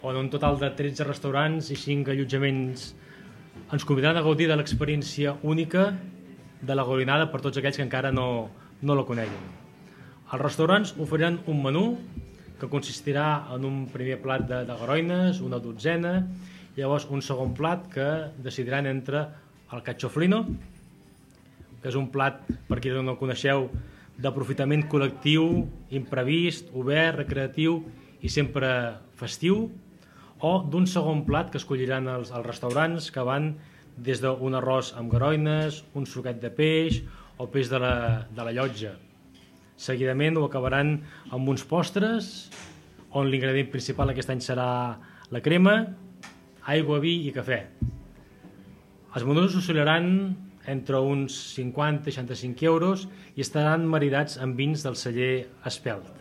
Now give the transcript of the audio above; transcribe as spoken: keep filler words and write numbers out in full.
on un total de tretze restaurants i cinc allotjaments ens convidaran a gaudir de l'experiència única de la Gaudinada per tots aquells que encara no, no la coneguin. Els restaurants oferiran un menú que consistirà en un primer plat de, de garoines, una dotzena, i llavors un segon plat que decidiran entre el cachoflino, que és un plat, per qui no el coneixeu, d'aprofitament col·lectiu, imprevist, obert, recreatiu i sempre festiu, o d'un segon plat que escolliran els, els restaurants, que van des d'un arròs amb garoines, un suquet de peix o peix de la, de la llotja. Seguidament ho acabaran amb uns postres, on l'ingredient principal aquest any serà la crema, aigua, vi i cafè. Els menús oscil·laran entre uns cinquanta i seixanta-cinc euros i estaran maridats amb vins del celler Espelt.